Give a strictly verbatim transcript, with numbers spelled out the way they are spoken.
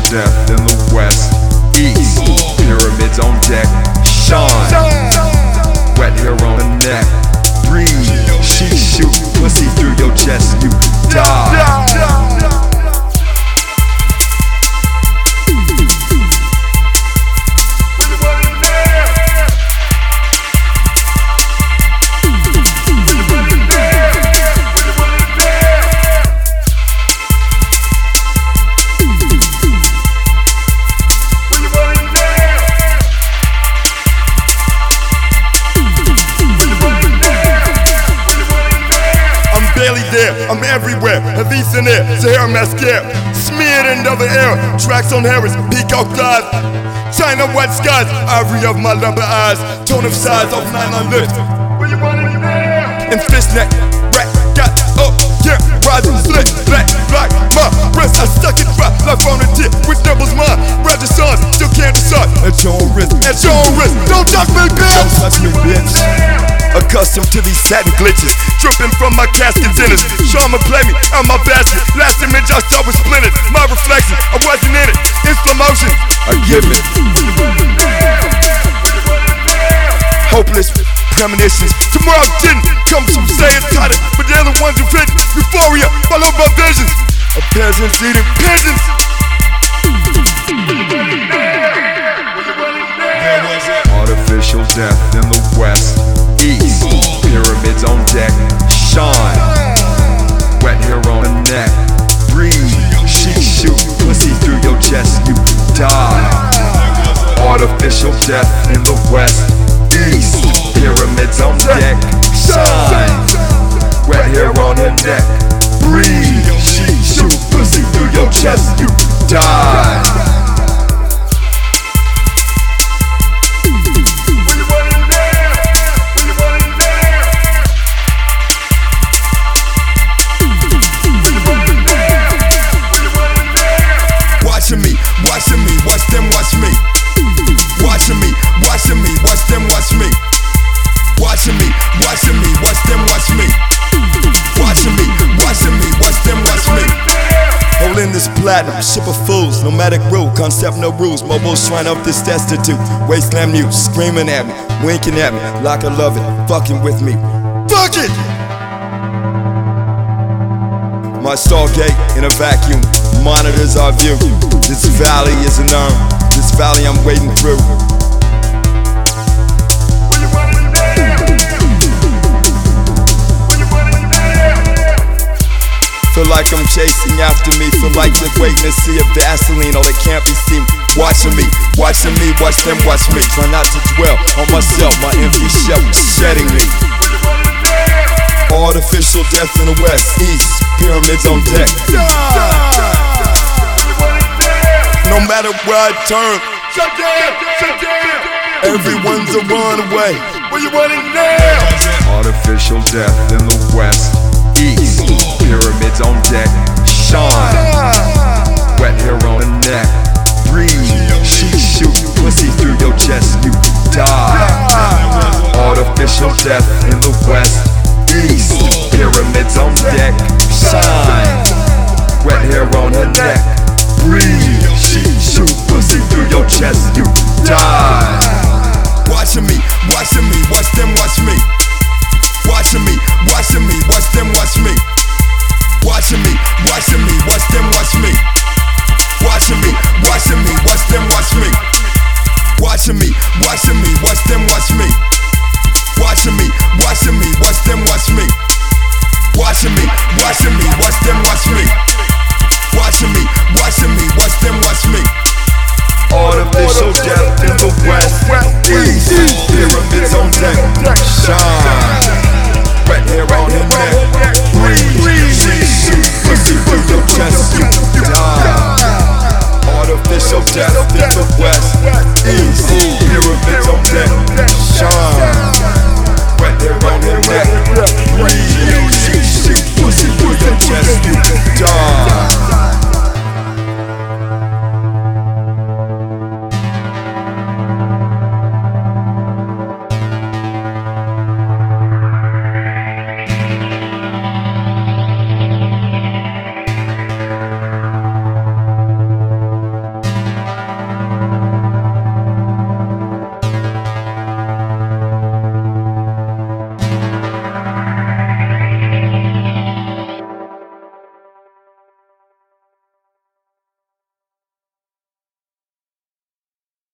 death in the west, east. Pyramids on deck, shine. Wet hair on the neck, breathe. She shoot pussy through your chest, you die. I'm everywhere, Havisa in there, Sahara mascara, smeared in double air, tracks on Harris, peacock thighs, China white skies, ivory of my lumber eyes, tone of size of nylon lips. Where you want it there? And fishnet, rat, got up, yeah, rising slick, black, black, my wrist, I stuck it dry, life on the tip, which doubles mine, registrons, still can't decide, at your own risk, at your own risk, don't touch me, bitch! Don't touch me, bitch! Accustomed to these satin glitches, dripping from my casket dinners. Sharma play me on my basket. Last image I saw was splintered. My reflection, I wasn't in it. In slow motion, I give it. Hopeless premonitions. Tomorrow didn't come from saying tighter, but they're the ones who've written euphoria, followed by visions of peasants eating pigeons. Artificial death in the west, east. Pyramids on deck, shine. Wet hair on the neck, breathe. She shoot pussy through your chest, you die. Artificial death in the west, east. Pyramids on deck, shine. Wet hair on her neck, breathe. She shoot pussy through your chest, you die. Watching me, watching me, watch them watch me. Watching me, watching me, watch them watch me. Watching me, watching me, watch them watch me. Watching me, watching me, watch them watch me. Holding this platinum, ship of fools, nomadic rule, concept no rules. Mobile shrine of this destitute, wasteland mute, screaming at me, winking at me, like I love it, fucking with me. Fuck it! My stargate in a vacuum monitors our view. This valley is an urn. This valley I'm wading through. Feel like I'm chasing after me. Feel like they're waiting to see a Vaseline. Oh, they can't be seen. Watching me, watching me, watch them watch me. Try not to dwell on myself, my empty shell shedding me. Artificial death in the west, east. Pyramids on deck. No matter where I turn, shut down, shut down. Everyone's a runaway. Where you want it now? Artificial death in the west, east. Pyramids on deck, shine. Wet hair on the neck, breathe. She shoot pussy through your chest, you die. Artificial death in the west, east. Pyramids on deck, shine. Wet hair on her neck, breathe. She shoot pussy through your chest, you die. Watching me, watching me, watch them watch me. Watching me, watching me, watch them watch me. Watching me, watching me, watch them watch me. Watching me, watching me, watch them watch me. Watching me, watching me, watch them watch me. Watching me, watching me, watch them watch me. Watching me, watching me, watch them watch me.